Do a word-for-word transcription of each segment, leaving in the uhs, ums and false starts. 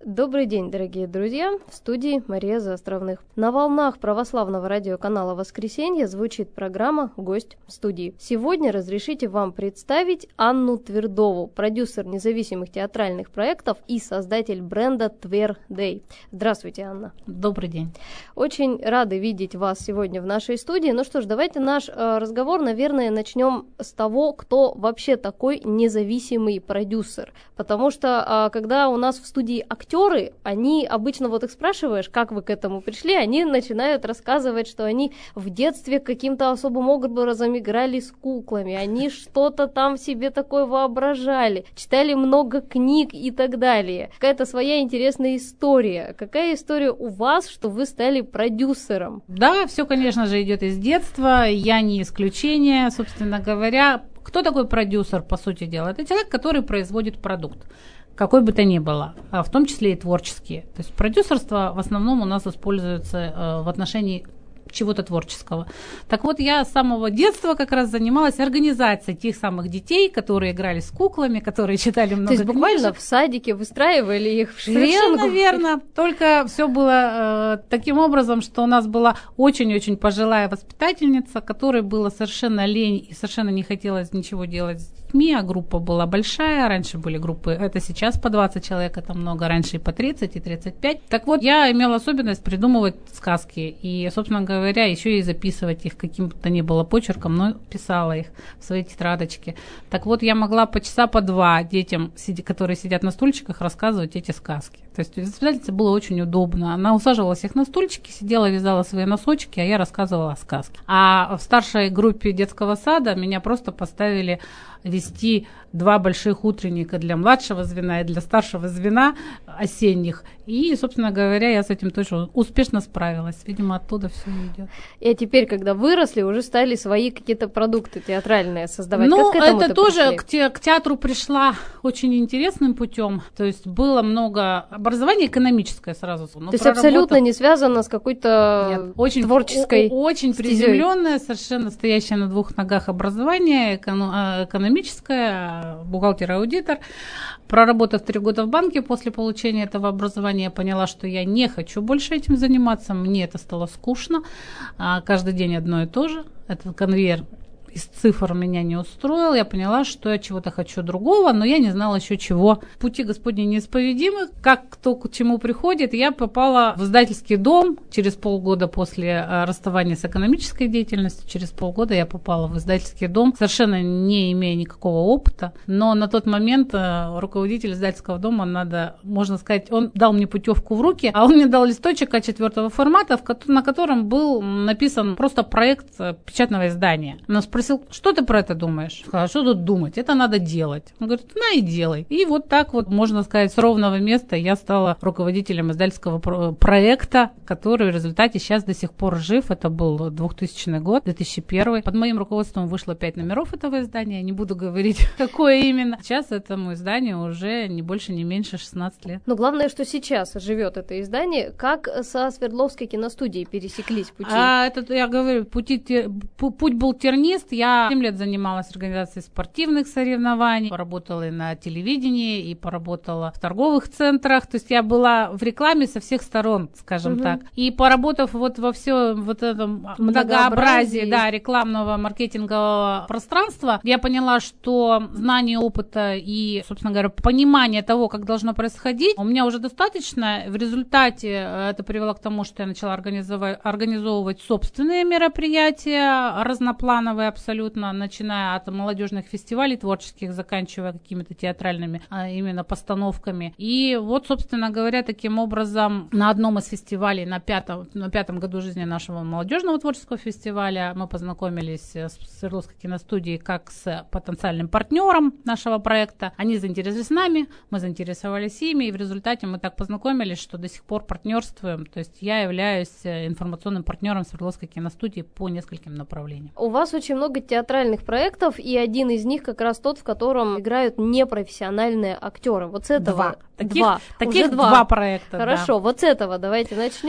Добрый день, дорогие друзья! В студии Мария Заостровных. На волнах православного радиоканала «Воскресенье» звучит программа «Гость в студии». Сегодня разрешите вам представить Анну Твердову, продюсер независимых театральных проектов и создатель бренда Твердей. Здравствуйте, Анна. Добрый день. Очень рады видеть вас сегодня в нашей студии. Ну что ж, давайте наш э, разговор, наверное, начнем с того, кто вообще такой независимый продюсер. Потому что, э, когда у нас в студии актер, актеры, они обычно, вот их спрашиваешь, как вы к этому пришли, они начинают рассказывать, что они в детстве каким-то особым образом играли с куклами, они что-то там себе такое воображали, читали много книг и так далее. Какая-то своя интересная история. Какая история у вас, что вы стали продюсером? Да, все, конечно же, идет из детства, я не исключение, собственно говоря. Кто такой продюсер, по сути дела? Это человек, который производит продукт, какой бы то ни было, в том числе и творческие. То есть продюсерство в основном у нас используется в отношении чего-то творческого. Так вот, я с самого детства как раз занималась организацией тех самых детей, которые играли с куклами, которые читали много книжек. То есть буквально в садике выстраивали их в шеренгу? Совершенно верно. Только все было э, таким образом, что у нас была очень-очень пожилая воспитательница, которой было совершенно лень и совершенно не хотелось ничего делать с детьми, а группа была большая. Раньше были группы, это сейчас по двадцать человек, это много, раньше и по тридцать, и тридцать пять. Так вот, я имела особенность придумывать сказки и, собственно говоря, говоря, еще и записывать их каким-то ни было почерком, но писала их в свои тетрадочки. Так вот, я могла по часа по два детям, которые сидят на стульчиках, рассказывать эти сказки. То есть воспитательнице было очень удобно. Она усаживалась их на стульчики, сидела, вязала свои носочки, а я рассказывала сказки. А в старшей группе детского сада меня просто поставили вести два больших утренника для младшего звена и для старшего звена осенних. И, собственно говоря, я с этим тоже успешно справилась. Видимо, оттуда все идет. И теперь, когда выросли, уже стали свои какие-то продукты театральные создавать. Ну, как к этому это тоже пришли? к, те, к театру пришла очень интересным путем. То есть было много образования экономическое сразу. То есть абсолютно не связано с какой-то Нет, очень, творческой о, Очень стезей. Приземленное, совершенно стоящее на двух ногах образование, эконом, экономическое, бухгалтер-аудитор. Проработав три года в банке после получения этого образования, я поняла, что я не хочу больше этим заниматься. Мне это стало скучно. Каждый день одно и то же. Этот конвейер из цифр меня не устроил. Я поняла, что я чего-то хочу другого, но я не знала еще чего. Пути Господни неисповедимы. Как кто к чему приходит, я попала в издательский дом через полгода после расставания с экономической деятельностью. Через полгода я попала в издательский дом, совершенно не имея никакого опыта. Но на тот момент руководитель издательского дома, надо, можно сказать, он дал мне путевку в руки, а он мне дал листочек а четвертого формата, на котором был написан просто проект печатного издания. Он спросил, что ты про это думаешь? Сказала, что тут думать? Это надо делать. Он говорит, на и делай. И вот так вот, можно сказать, с ровного места я стала руководителем издательского про- проекта, который в результате сейчас до сих пор жив. Это был двухтысячный год, две тысячи первый. Под моим руководством вышло пять номеров этого издания. Не буду говорить, какое именно. Сейчас этому изданию уже не больше, не меньше шестнадцать лет. Но главное, что сейчас живет это издание. Как со Свердловской киностудией пересеклись пути? А, это, я говорю, пути, путь был тернист. Я семь лет занималась организацией спортивных соревнований, поработала и на телевидении, и поработала в торговых центрах. То есть я была в рекламе со всех сторон, скажем угу. так. И поработав вот во всем вот этом многообразии да, рекламного маркетингового пространства, я поняла, что знание опыта и, собственно говоря, понимание того, как должно происходить, у меня уже достаточно. В результате это привело к тому, что я начала организовать, организовывать собственные мероприятия, разноплановые абсолютно, начиная от молодежных фестивалей творческих, заканчивая какими-то театральными а именно постановками. И вот, собственно говоря, таким образом на одном из фестивалей, на пятом, на пятом году жизни нашего молодежного творческого фестиваля, мы познакомились с Свердловской киностудией как с потенциальным партнером нашего проекта. Они заинтересовались нами, мы заинтересовались ими, и в результате мы так познакомились, что до сих пор партнерствуем. То есть я являюсь информационным партнером Свердловской киностудии по нескольким направлениям. У вас очень много театральных проектов, и один из них как раз тот, в котором играют непрофессиональные актеры. Вот с этого два. Таких, два. Таких Уже два. два проекта. Хорошо, да. вот с этого давайте начнем.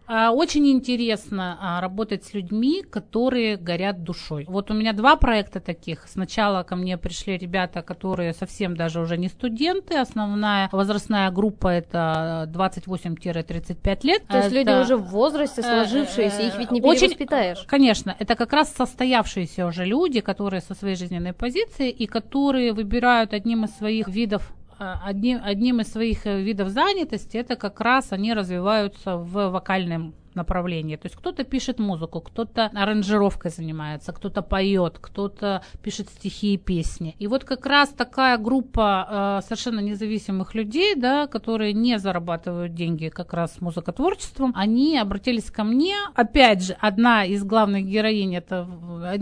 Очень интересно работать с людьми, которые горят душой. Вот у меня два проекта таких. Сначала ко мне пришли ребята, которые совсем даже уже не студенты. Основная возрастная группа это двадцать восемь - тридцать пять лет. То есть это... люди уже в возрасте сложившиеся, их ведь не перевоспитаешь. Очень, конечно, это как раз состоявшиеся уже люди, которые со своей жизненной позиции и которые выбирают одним из своих видов Одним, одним из своих видов занятости это как раз они развиваются в вокальном направлении. То есть кто-то пишет музыку, кто-то аранжировкой занимается, кто-то поет, кто-то пишет стихи и песни. И вот как раз такая группа э, совершенно независимых людей, да, которые не зарабатывают деньги как раз музыкотворчеством, они обратились ко мне. Опять же, одна из главных героинь, это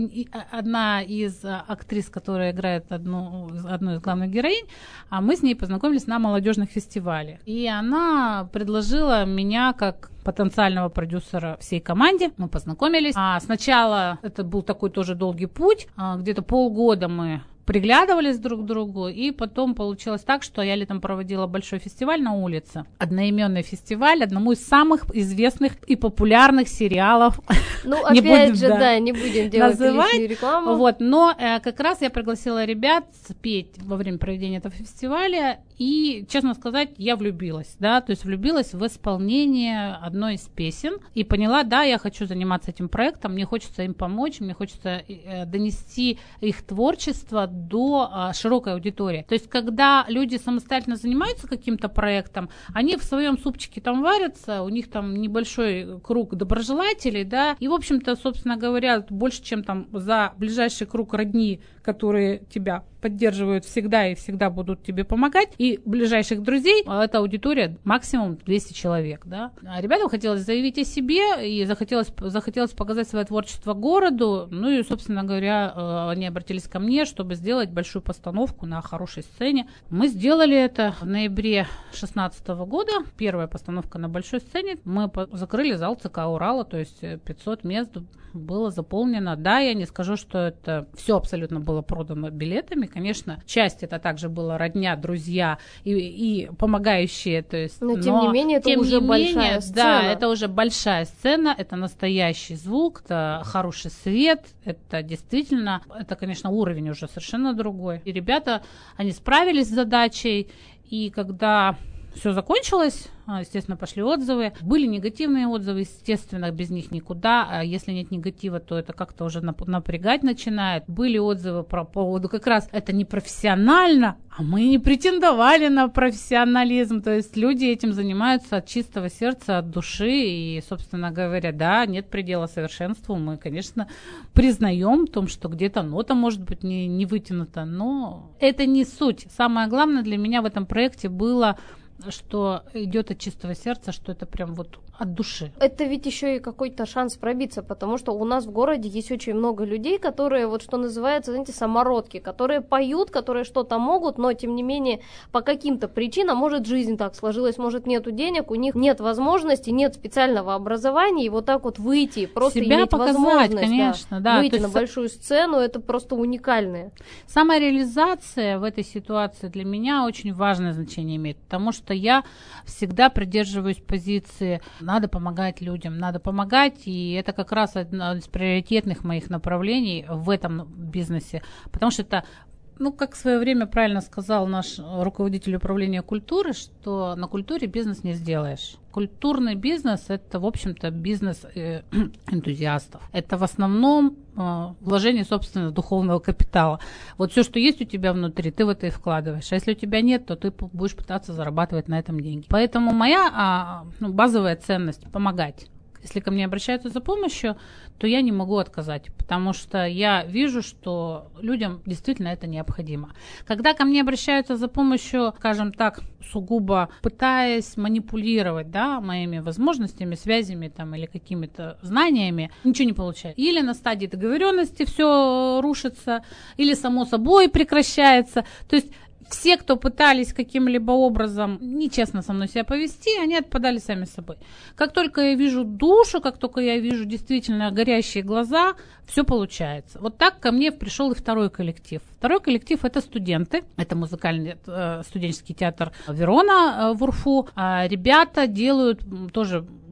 одна из актрис, которая играет одну, одну из главных героинь, а мы с ней познакомились на молодежных фестивалях. И она предложила меня как потенциального продюсера всей команде. Мы познакомились. А сначала это был такой тоже долгий путь. А где-то полгода мы приглядывались друг к другу, и потом получилось так, что я летом проводила большой фестиваль на улице. Одноименный фестиваль одному из самых известных и популярных сериалов. Ну, опять будем, же, да, да, не будем делать называть. Лишнюю рекламу. Вот, но э, как раз я пригласила ребят спеть во время проведения этого фестиваля, и, честно сказать, я влюбилась, да, то есть влюбилась в исполнение одной из песен, и поняла, да, я хочу заниматься этим проектом, мне хочется им помочь, мне хочется э, донести их творчество до а, широкой аудитории. То есть, когда люди самостоятельно занимаются каким-то проектом, они в своем супчике там варятся, у них там небольшой круг доброжелателей, да, и, в общем-то, собственно говоря, больше, чем там за ближайший круг родни, которые тебя поддерживают всегда и всегда будут тебе помогать, и ближайших друзей, эта аудитория максимум двести человек, да. А ребятам хотелось заявить о себе, и захотелось, захотелось показать свое творчество городу, ну и, собственно говоря, они обратились ко мне, чтобы сделать большую постановку на хорошей сцене. Мы сделали это в ноябре две тысячи шестнадцатого года, первая постановка на большой сцене, мы закрыли зал ЦК Урала, то есть пятьсот мест было заполнено. Да, я не скажу, что это все абсолютно было продано билетами. Конечно, часть это также была родня, друзья и, и помогающие. То есть, но, но тем не менее, это уже менее, большая сцена. Да, это уже большая сцена, это настоящий звук, это хороший свет, это действительно, это, конечно, уровень уже совершенно другой. И ребята, они справились с задачей, и когда все закончилось, естественно, пошли отзывы. Были негативные отзывы, естественно, без них никуда. А если нет негатива, то это как-то уже напрягать начинает. Были отзывы по поводу как раз это непрофессионально, а мы не претендовали на профессионализм. То есть люди этим занимаются от чистого сердца, от души. И, собственно говоря, да, нет предела совершенству. Мы, конечно, признаем в том, что где-то нота может быть не, не вытянута, но это не суть. Самое главное для меня в этом проекте было, что идет от чистого сердца, что это прям вот от души. Это ведь еще и какой-то шанс пробиться, потому что у нас в городе есть очень много людей, которые, вот что называется, знаете, самородки, которые поют, которые что-то могут, но тем не менее по каким-то причинам, может жизнь так сложилась, может нету денег, у них нет возможности, нет специального образования, и вот так вот выйти, просто себя иметь показать, возможность, конечно, да, да, выйти на есть... большую сцену, это просто уникальное. Самореализация в этой ситуации для меня очень важное значение имеет, потому что я всегда придерживаюсь позиции надо помогать людям, надо помогать, и это как раз одно из приоритетных моих направлений в этом бизнесе, потому что это, ну, как в свое время правильно сказал наш руководитель управления культуры, что на культуре бизнес не сделаешь. Культурный бизнес – это, в общем-то, бизнес э, энтузиастов. Это в основном э, вложение собственного духовного капитала. Вот все, что есть у тебя внутри, ты в это и вкладываешь. А если у тебя нет, то ты будешь пытаться зарабатывать на этом деньги. Поэтому моя э, ну, базовая ценность – помогать. Если ко мне обращаются за помощью, то я не могу отказать, потому что я вижу, что людям действительно это необходимо. Когда ко мне обращаются за помощью, скажем так, сугубо пытаясь манипулировать, да, моими возможностями, связями там, или какими-то знаниями, ничего не получается. Или на стадии договоренности все рушится, или само собой прекращается. То есть все, кто пытались каким-либо образом нечестно со мной себя повести, они отпадали сами собой. Как только я вижу душу, как только я вижу действительно горящие глаза, все получается. Вот так ко мне пришел и второй коллектив. Второй коллектив – это студенты. Это музыкальный э, студенческий театр Верона э, в Урфу. А ребята делают тоже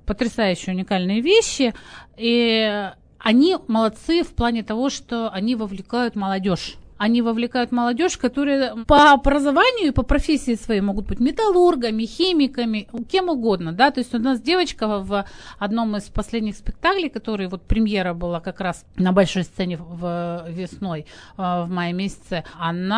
потрясающие, уникальные вещи, и они молодцы в плане того, что они вовлекают молодежь. Они вовлекают молодежь, которые по образованию и по профессии своей могут быть металлургами, химиками, кем угодно, да, то есть у нас девочка в одном из последних спектаклей, который вот премьера была как раз на большой сцене в весной, в мае месяце,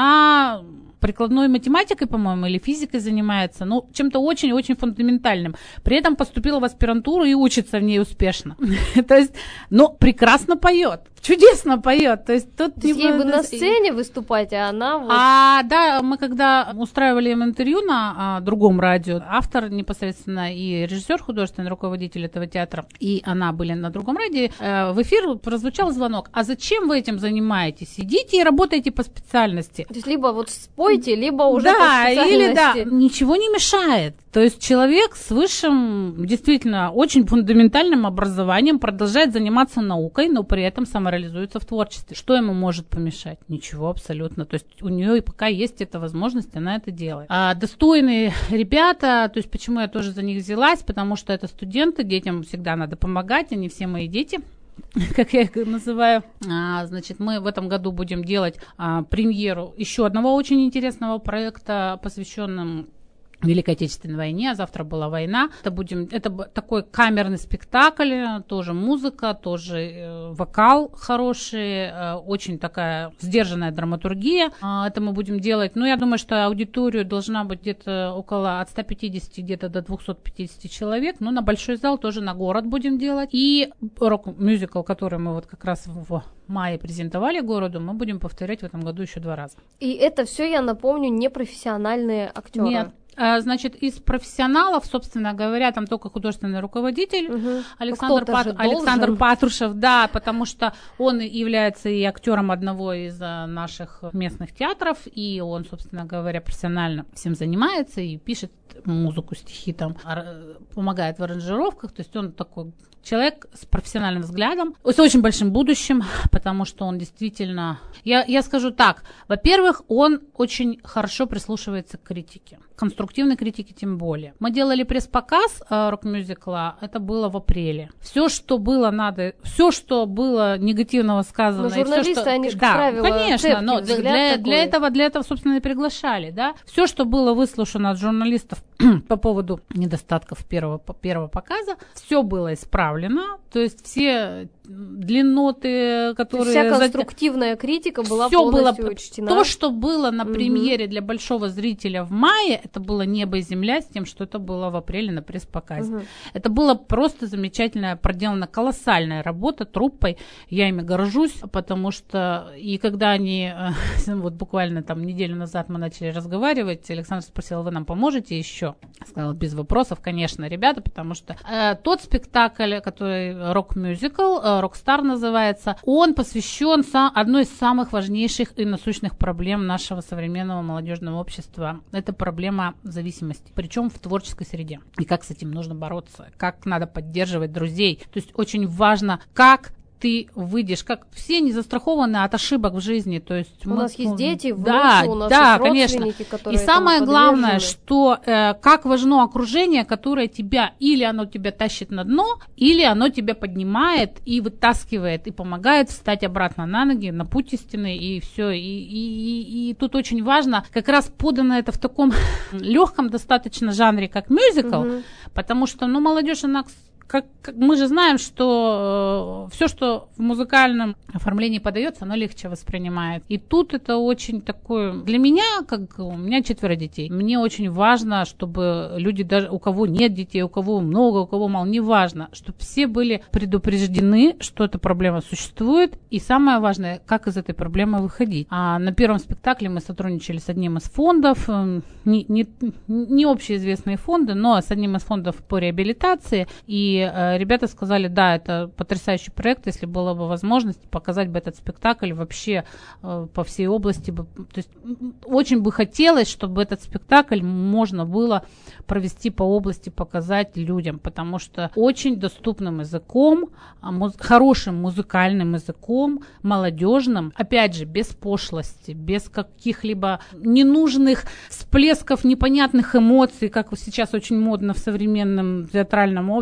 она прикладной математикой, по-моему, или физикой занимается, ну, чем-то очень-очень фундаментальным. При этом поступила в аспирантуру и учится в ней успешно. То есть, ну, прекрасно поет, чудесно поет. То есть, тут ей бы на сцене выступать, а она вот... А, да, мы когда устраивали им интервью на а, другом радио, автор непосредственно и режиссер, художественный руководитель этого театра, и она были на другом радио, э, в эфир прозвучал звонок. А зачем вы этим занимаетесь? Идите и работайте по специальности. То есть, либо вот спойте, либо уже да, по специальности. Или да, ничего не мешает. То есть человек с высшим, действительно, очень фундаментальным образованием продолжает заниматься наукой, но при этом самореализуется в творчестве. Что ему может помешать? Ничего абсолютно. То есть у нее и пока есть эта возможность, она это делает. А достойные ребята, то есть почему я тоже за них взялась, потому что это студенты, детям всегда надо помогать, они все мои дети, как я их называю. А, значит, мы в этом году будем делать а, премьеру еще одного очень интересного проекта, посвященного Великой Отечественной войне, а завтра была война. Это, будем, это такой камерный спектакль, тоже музыка, тоже э, вокал хороший, э, очень такая сдержанная драматургия. Э, это мы будем делать, ну, я думаю, что аудитория должна быть где-то около от ста пятидесяти где-то до двухсот пятидесяти человек, ну, на большой зал тоже на город будем делать. И рок-мюзикл, который мы вот как раз в мае презентовали городу, мы будем повторять в этом году еще два раза. И это все, я напомню, не профессиональные актеры. Нет. Значит, из профессионалов, собственно говоря, там только художественный руководитель угу. Александр, Пат... Александр Патрушев, да, потому что он является и актером одного из наших местных театров, и он, собственно говоря, профессионально всем занимается и пишет музыку, стихи, там, помогает в аранжировках, то есть он такой человек с профессиональным взглядом, с очень большим будущим, потому что он действительно... Я, я скажу так, во-первых, он очень хорошо прислушивается к критике, конструктивной критике тем более. Мы делали пресс-показ э, рок-мюзикла, это было в апреле. Все, что было надо, все, что было негативного сказано... Но журналисты, все, что... они же, да, правило, конечно, но для, для, для этого, для этого, собственно, и приглашали, да. Все, что было выслушано от журналистов по поводу недостатков первого, первого показа, все было исправлено. То есть все длинноты, которые... Вся конструктивная критика была всё полностью было... учтена. То, что было на премьере угу. для большого зрителя в мае, это было небо и земля с тем, что это было в апреле на пресс-показе. Угу. Это было просто замечательная, проделана колоссальная работа труппой. Я ими горжусь, потому что и когда они, вот буквально там неделю назад мы начали разговаривать, Александр спросил, вы нам поможете еще? Сказала, без вопросов, конечно, ребята, потому что э, тот спектакль, который рок-мюзикл, «Рокстар» называется, он посвящен одной из самых важнейших и насущных проблем нашего современного молодежного общества. Это проблема зависимости, причем в творческой среде. И как с этим нужно бороться, как надо поддерживать друзей. То есть очень важно, как ты выйдешь, как все не застрахованы от ошибок в жизни, то есть у мы, нас есть дети, внуки, да, у нас да, есть конечно. родственники, которые и самое этому главное, подвержены. что э, как важно окружение, которое тебя или оно тебя тащит на дно, или оно тебя поднимает и вытаскивает и помогает встать обратно на ноги, на путь истины и все. И, и, и, и тут очень важно, как раз подано это в таком легком достаточно жанре, как мюзикл, угу. потому что, ну, молодежь, она Как, как мы же знаем, что э, все, что в музыкальном оформлении подается, оно легче воспринимает. И тут это очень такое... Для меня, как у меня четверо детей, мне очень важно, чтобы люди, даже у кого нет детей, у кого много, у кого мало, неважно, чтобы все были предупреждены, что эта проблема существует. И самое важное, как из этой проблемы выходить. А на первом спектакле мы сотрудничали с одним из фондов, э, не, не, не общеизвестные фонды, но с одним из фондов по реабилитации. И ребята сказали, да, это потрясающий проект, если была бы возможность показать бы этот спектакль вообще э, по всей области. То есть очень бы хотелось, чтобы этот спектакль можно было провести по области, показать людям, потому что очень доступным языком, муз- хорошим музыкальным языком, молодежным, опять же, без пошлости, без каких-либо ненужных всплесков непонятных эмоций, как сейчас очень модно в современном театральном обществе,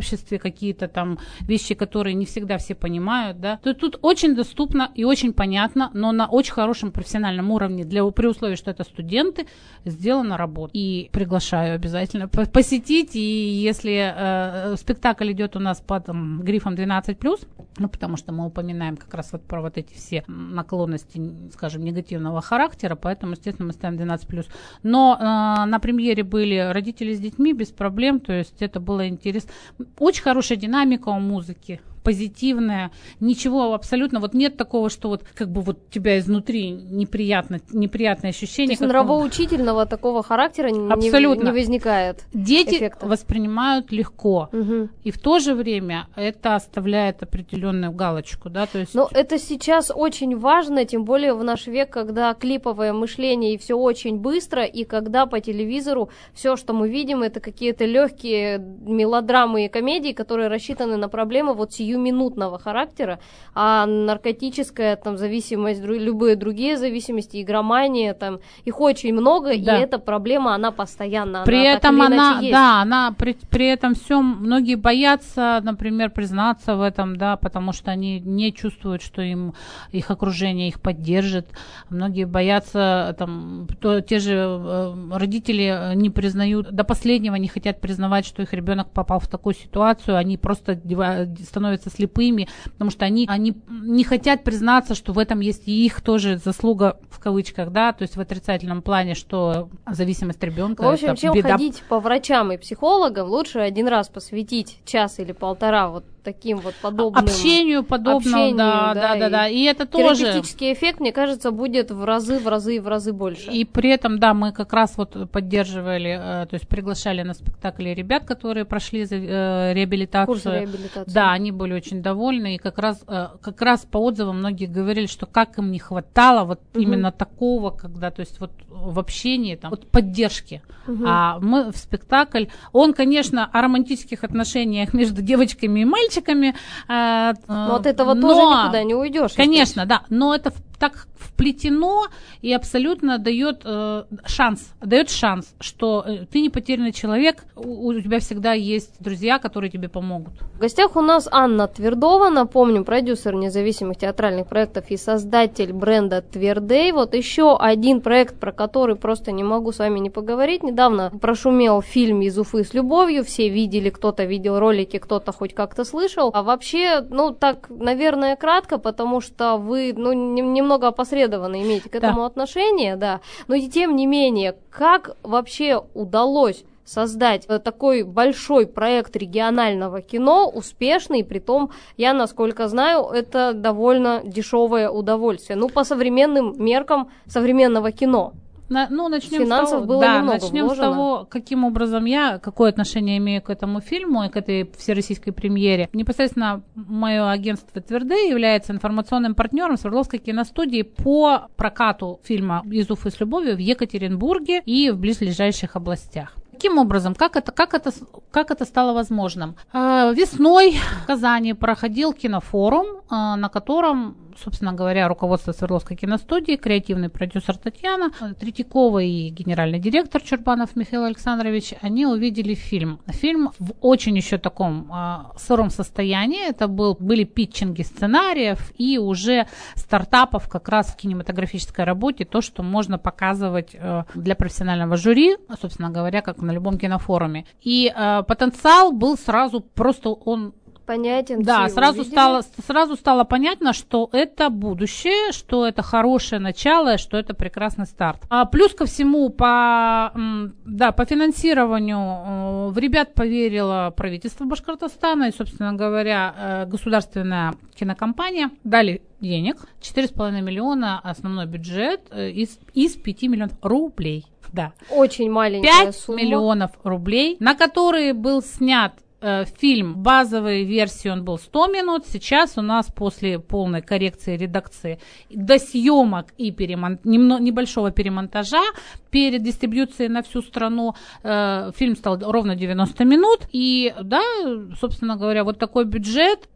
какие-то там вещи, которые не всегда все понимают, да, то тут очень доступно и очень понятно, но на очень хорошем профессиональном уровне, для, при условии, что это студенты, сделана работа. И приглашаю обязательно посетить, и если э, спектакль идет у нас под там, грифом двенадцать плюс, ну, потому что мы упоминаем как раз вот про вот эти все наклонности, скажем, негативного характера, поэтому, естественно, мы ставим двенадцать плюс. Но э, на премьере были родители с детьми без проблем, то есть это было интересно. Очень хорошая динамика у музыки, позитивная, ничего абсолютно, вот нет такого, что вот как бы вот тебя изнутри неприятно, неприятное ощущение. То есть нравоучительного такого характера абсолютно не, не возникает. Дети эффекта. Воспринимают легко, угу. и в то же время это оставляет определенную галочку, да, то есть. Но это сейчас очень важно, тем более в наш век, когда клиповое мышление и все очень быстро, и когда по телевизору все, что мы видим, это какие-то легкие мелодрамы и комедии, которые рассчитаны на проблемы вот сию минутного характера, а наркотическая там зависимость, любые другие зависимости, игромания, там их очень много, да. И эта проблема, она постоянно. При она этом она, есть. да, она при, при этом всем многие боятся, например, признаться в этом, да, потому что они не чувствуют, что им их окружение их поддержит. Многие боятся, там, то, те же э, родители не признают, до последнего не хотят признавать, что их ребенок попал в такую ситуацию, они просто становятся слепыми, потому что они, они не хотят признаться, что в этом есть и их тоже заслуга, в кавычках, да, то есть в отрицательном плане, что зависимость ребенка. В общем, это чем беда. Ходить по врачам и психологам, лучше один раз посвятить час или полтора вот таким вот подобным общению, подобному, общению, да, да, да, и да, да, и это тоже терапевтический эффект, мне кажется, будет в разы, в разы, в разы больше. И при этом, да, мы как раз вот поддерживали, то есть приглашали на спектакли ребят, которые прошли э, реабилитацию. Курс реабилитации. Да, они были очень довольны, и как раз, э, как раз по отзывам многие говорили, что как им не хватало вот угу. именно такого, когда, то есть вот в общении, там, вот поддержки. Угу. А мы в спектакль, он, конечно, о романтических отношениях между девочками и мальчиками. Э, но от этого но, тоже никуда не уйдешь. Конечно, да, но это так вплетено и абсолютно дает э, шанс, дает шанс, что э, ты не потерянный человек, у, у тебя всегда есть друзья, которые тебе помогут. В гостях у нас Анна Твердова, напомню, продюсер независимых театральных проектов и создатель бренда Твердей. Вот еще один проект, про который просто не могу с вами не поговорить. Недавно прошумел фильм «Из Уфы с любовью», все видели, кто-то видел ролики, кто-то хоть как-то слышал. А вообще, ну так, наверное, кратко, потому что вы, ну, не немного опосредованно имеете к этому да. отношение, да, но и тем не менее, как вообще удалось создать такой большой проект регионального кино, успешный, притом, я, насколько знаю, это довольно дешевое удовольствие, ну, по современным меркам современного кино. На, ну, начнем Финансов с того, было да, немного начнем вложено. с того, каким образом я, какое отношение имею к этому фильму и к этой всероссийской премьере. Непосредственно мое агентство Твердей является информационным партнером Свердловской киностудии по прокату фильма «Из Уфы с любовью» в Екатеринбурге и в близлежащих областях. Каким образом, как это, как это, как это стало возможным? Э, весной в Казани проходил кинофорум, э, на котором, собственно говоря, руководство Свердловской киностудии, креативный продюсер Татьяна Третьякова и генеральный директор Чурбанов Михаил Александрович, они увидели фильм. Фильм в очень еще таком э, сыром состоянии. Это был, были питчинги сценариев и уже стартапов как раз в кинематографической работе, то, что можно показывать э, для профессионального жюри, собственно говоря, как на любом кинофоруме. И э, потенциал был сразу просто он понятен. Да, сразу стало, сразу стало понятно, что это будущее, что это хорошее начало, что это прекрасный старт. А плюс ко всему, по, да, по финансированию в ребят поверило правительство Башкортостана и, собственно говоря, государственная кинокомпания. Дали денег, четыре с половиной миллиона основной бюджет из, из пяти миллионов рублей. Да. Очень маленькая сумма. пять миллионов рублей, на которые был снят э, фильм. Базовой версии он был сто минут. Сейчас у нас после полной коррекции редакции до съемок и перемон... немно... небольшого перемонтажа перед дистрибьюцией на всю страну э, фильм стал ровно девяносто минут. И да, собственно говоря, вот такой бюджет.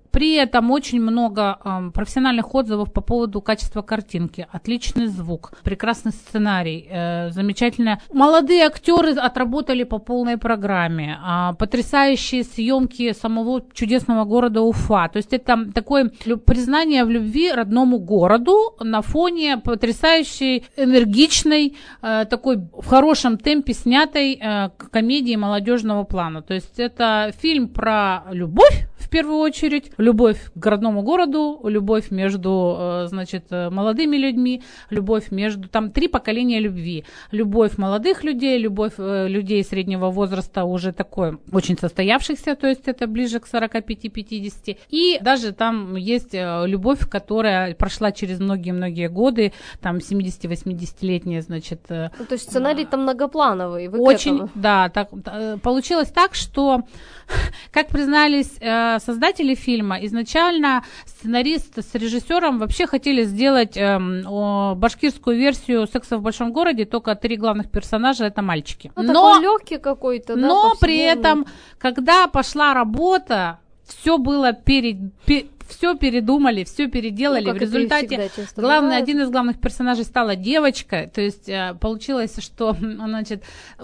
При этом очень много э, профессиональных отзывов по поводу качества картинки, отличный звук, прекрасный сценарий, э, замечательно. Молодые актеры отработали по полной программе, э, потрясающие съемки самого чудесного города Уфа. То есть это такое признание в любви родному городу на фоне потрясающей, энергичной, э, такой в хорошем темпе снятой э, комедии молодежного плана. То есть это фильм про любовь, в первую очередь, любовь к родному городу, любовь между, значит, молодыми людьми, любовь между, там три поколения любви. Любовь молодых людей, любовь людей среднего возраста уже такой, очень состоявшихся, то есть это ближе к сорок пять - пятьдесят. И даже там есть любовь, которая прошла через многие-многие годы, там семидесяти-восьмидесятилетние, значит. Ну, то есть сценарий там многоплановый. Вы очень, да, так, получилось так, что, как признались создатели фильма, изначально сценарист с режиссером вообще хотели сделать э, о, башкирскую версию «Секса в большом городе», только три главных персонажа это мальчики. Ну, но такой легкий какой-то, да, но при этом, когда пошла работа, все было перед... перед все передумали, все переделали. Ну, в результате главный, один из главных персонажей стала девочка. То есть получилось, что значит,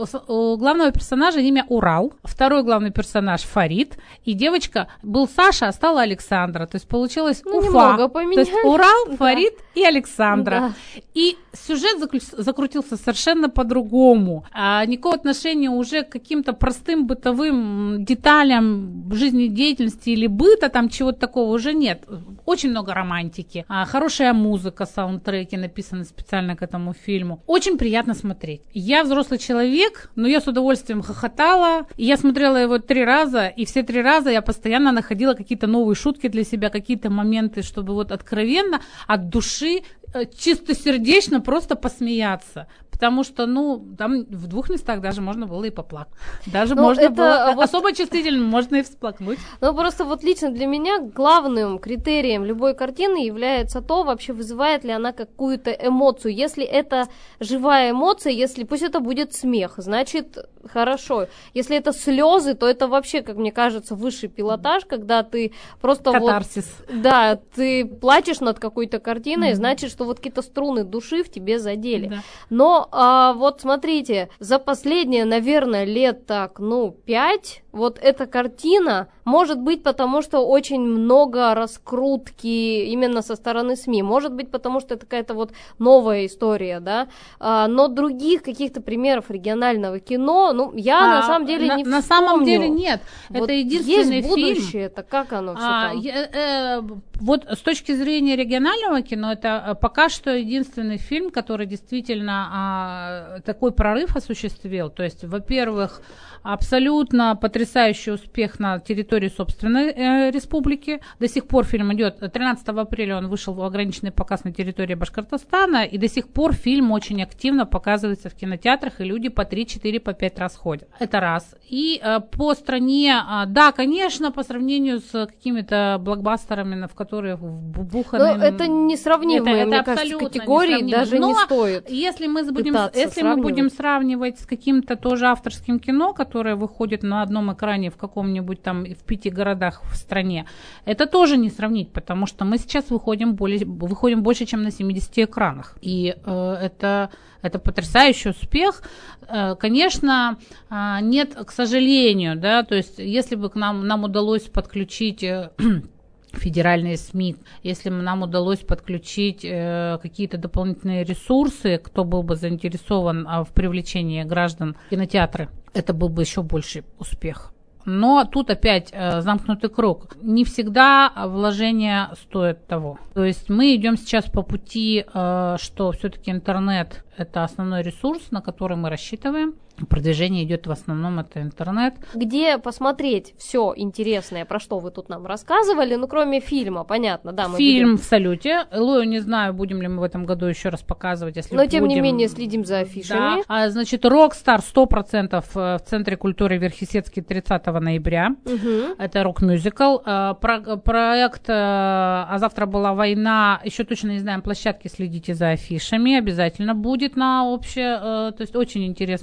у главного персонажа имя Урал, второй главный персонаж Фарид, и девочка был Саша, а стала Александра. То есть получилось ну, Уфа. То есть Урал, да. Фарид и Александра. Да. И сюжет закрутился совершенно по-другому. А никакого отношения уже к каким-то простым бытовым деталям жизнедеятельности или быта, там чего-то такого уже нет. Очень много романтики, а, хорошая музыка, саундтреки написаны специально к этому фильму. Очень приятно смотреть. Я взрослый человек, но я с удовольствием хохотала. И я смотрела его три раза, и все три раза я постоянно находила какие-то новые шутки для себя, какие-то моменты, чтобы вот откровенно, от души, чистосердечно просто посмеяться. Потому что, ну, там в двух местах даже можно было и поплакать. Даже но можно это было, вот... особо чувствительным можно и всплакнуть. Ну, просто вот лично для меня главным критерием любой картины является то, вообще вызывает ли она какую-то эмоцию. Если это живая эмоция, если пусть это будет смех, значит, хорошо. Если это слезы, то это вообще, как мне кажется, высший пилотаж, когда ты просто катарсис. Вот... Да, ты плачешь над какой-то картиной, mm-hmm. значит, что вот какие-то струны души в тебе задели. Да. Но а, вот смотрите, за последние, наверное, лет так, ну, пять, вот эта картина, может быть, потому что очень много раскрутки именно со стороны СМИ, может быть, потому что это какая-то вот новая история, да, а, но других каких-то примеров регионального кино, ну, я а, на самом деле на, не вспомню. На самом деле нет, вот это единственный есть фильм. Будущее, это как оно все а, там? Я, э, вот с точки зрения регионального кино, это пока что единственный фильм, который действительно а, такой прорыв осуществил, то есть, во-первых, абсолютно потрясающий успех на территории собственной э, республики. До сих пор фильм идет, тринадцатого апреля он вышел в ограниченный показ на территории Башкортостана, и до сих пор фильм очень активно показывается в кинотеатрах, и люди по три, четыре, по пять раз ходят. Это раз. И э, по стране, э, да, конечно, по сравнению с какими-то блокбастерами, в которые вбуханы... Но это несравнимые, это, мне это кажется, категории, даже но не стоит если мы будем, если мы будем сравнивать с каким-то тоже авторским кино, которое выходит на одном экране в каком-нибудь там, в пяти городах в стране, это тоже не сравнить, потому что мы сейчас выходим, более, выходим больше, чем на семидесяти экранах. И э, это, это потрясающий успех. Э, конечно, э, нет, к сожалению, да, то есть если бы к нам, нам удалось подключить... Э, федеральные СМИ, если нам удалось подключить э, какие-то дополнительные ресурсы, кто был бы заинтересован э, в привлечении граждан в кинотеатры, это был бы еще больший успех. Но тут опять э, замкнутый круг. Не всегда вложения стоят того. То есть мы идем сейчас по пути, э, что все-таки интернет – это основной ресурс, на который мы рассчитываем. Продвижение идет в основном это интернет. Где посмотреть все интересное, про что вы тут нам рассказывали, ну кроме фильма, понятно, да. Мы Фильм будем... в салюте. Лою не знаю, будем ли мы в этом году еще раз показывать, если Но будем... тем не менее следим за афишами. Да. А, значит, Rockstar сто процентов в Центре культуры Верхесецкий тридцатого ноября. Угу. Это рок-мюзикл. Про, проект «А завтра была война». Еще точно не знаем площадки, следите за афишами. Обязательно будет на общее. То есть очень интересный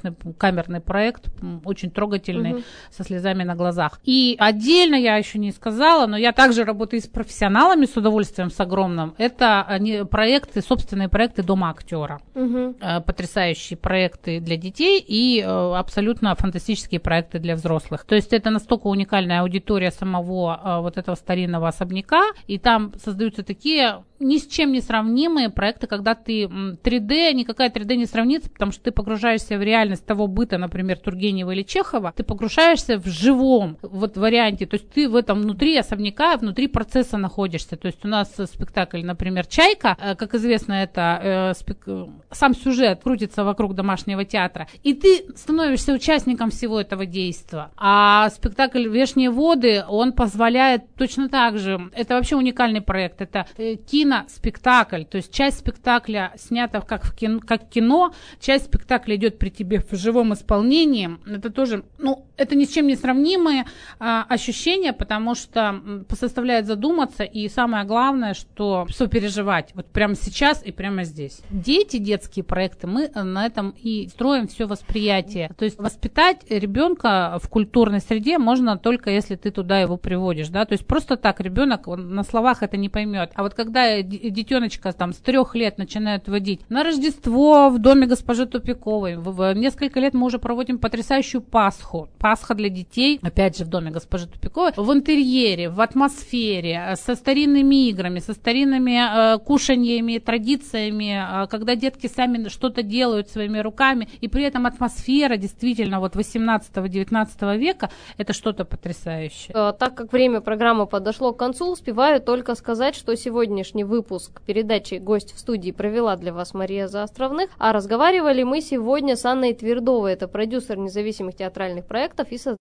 камерный проект, очень трогательный, угу. со слезами на глазах. И отдельно я еще не сказала, но я также работаю с профессионалами с удовольствием, с огромным. Это они, проекты, собственные проекты Дома актера. Угу. Потрясающие проекты для детей и абсолютно фантастические проекты для взрослых. То есть это настолько уникальная аудитория самого вот этого старинного особняка, и там создаются такие ни с чем не сравнимые проекты, когда ты три дэ, никакая три дэ не сравнится, потому что ты погружаешься в реальность того быта, например, Тургенева или Чехова, ты погружаешься в живом вот варианте, то есть ты в этом внутри особняка, внутри процесса находишься. То есть у нас спектакль, например, «Чайка», как известно, это э, спек... сам сюжет крутится вокруг домашнего театра, и ты становишься участником всего этого действия. А спектакль «Вешние воды», он позволяет точно так же, это вообще уникальный проект, это э, кино, спектакль, то есть часть спектакля снята как в кино, как кино, часть спектакля идет при тебе в живом исполнении. Это тоже, ну, это ни с чем не сравнимые а, ощущения, потому что составляет задуматься, и самое главное, что сопереживать вот прямо сейчас и прямо здесь. Дети, детские проекты, мы на этом и строим все восприятие. То есть воспитать ребенка в культурной среде можно только если ты туда его приводишь, да, то есть просто так ребенок на словах это не поймет. А вот когда детеночка там с трех лет начинают водить на Рождество в доме госпожи Тупиковой. В, в несколько лет мы уже проводим потрясающую Пасху. Пасха для детей, опять же, в доме госпожи Тупиковой. В интерьере, в атмосфере, со старинными играми, со старинными э, кушаньями, традициями, э, когда детки сами что-то делают своими руками, и при этом атмосфера действительно вот восемнадцатого-девятнадцатого века, это что-то потрясающее. Так как время программы подошло к концу, успеваю только сказать, что сегодняшний выпуск передачи «Гость в студии» провела для вас Мария Заостровных, а разговаривали мы сегодня с Анной Твердовой, это продюсер независимых театральных проектов и создатель